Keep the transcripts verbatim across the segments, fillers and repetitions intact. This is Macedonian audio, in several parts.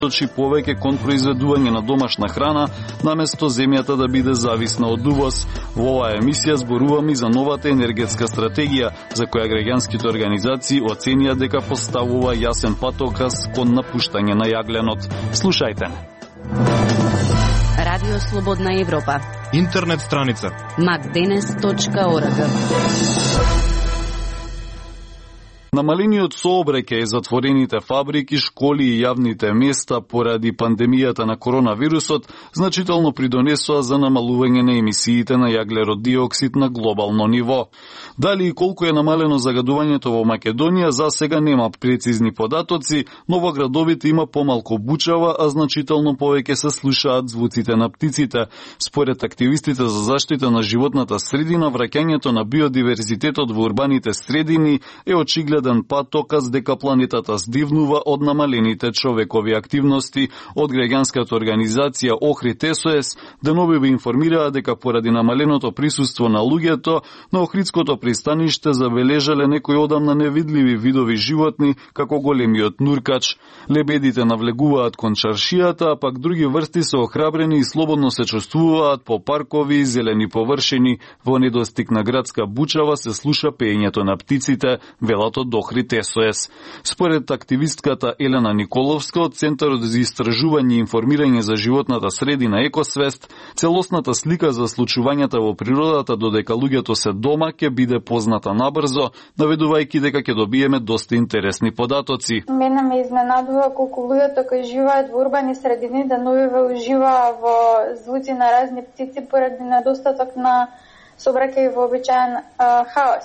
точи повеќе кон произведување на домашна храна, наместо земјата да биде зависна од увоз. Во оваа емисија зборуваме за новата енергетска стратегија, за која граѓанските организации оценија дека поставува јасен патоказ кон напуштање на јагленот. Слушајте. Радио Слободна Европа. Интернет страница макденес точка орг. Намалениот сообраќај, затворените фабрики, школи и јавните места поради пандемијата на коронавирусот значително придонесоа за намалување на емисиите на јаглерод диоксид на глобално ниво. Дали и колку е намалено загадувањето во Македонија, за сега нема прецизни податоци, но во градовите има помалку бучава, а значително повеќе се слушаат звуците на птиците. Според активистите за заштита на животната средина, враќањето на биодиверзитетот во урбаните средини е очигледен патоказ дека планетата здивнува од намалените човекови активности. Од граѓанската организација Охрид Ес О Ес деновиве информираа дека поради намаленото присуство на луѓето на Охридското пристаниште забележале некои одамна невидливи видови животни, како големиот нуркач. Лебедите навлегуваат кон чаршијата, а пак други врсти се охрабрени и слободно се чувствуваат по паркови и зелени површини. Во недостиг на градска бучава се слуша пеењето на птиците, велат од Охрид Ес О Ес. Според активистката Елена Николовска од Центарот за истражување и информирање за животната средина Екосвест, целосната слика за случувањата во природата додека луѓето се дома ќе биде позната набрзо, наведувајќи дека ќе добиеме доста интересни податоци. Мене ме изненадува колку луѓето кои живеат во урбани средини деновиве уживаа во звуци на разни птици поради недостаток на сообраќај во обичаен а, хаос.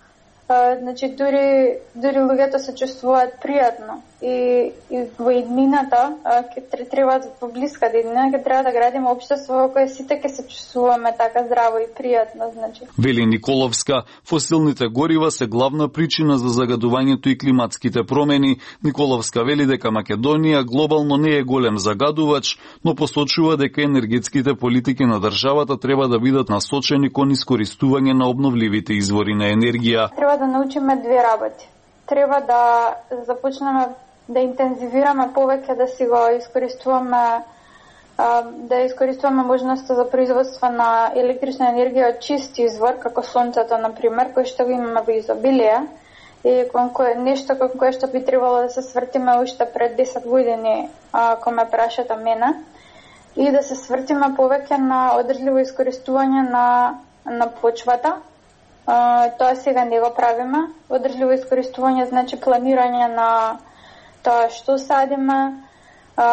Uh, значи, дури, дури луѓето се чувствуваат пријатно и, и во иднината, ќе треба во блиска иднина, ќе треба да градиме општество во кое сите ќе се чувствуваме така здраво и пријатно, значи. Вели Николовска, фосилните горива се главна причина за загадувањето и климатските промени. Николовска вели дека Македонија глобално не е голем загадувач, но посочува дека енергетските политики на државата треба да бидат насочени кон искористување на обновливите извори на енергија. Треба да научиме две работи. Треба да започнеме да интензивираме повеќе, да си го искористуваме, да искористуваме можноста за производство на електрична енергија од чист извор, како сонцето, например, кој што го имаме во изобилие, и кое нешто кон кое што би требало да се свртиме уште пред десет години, кога ме прашате мене, и да се свртиме повеќе на одржливо искористување на, на почвата. Uh, тоа сега не го правиме. Одржливо искористување значи планирање на тоа што садиме,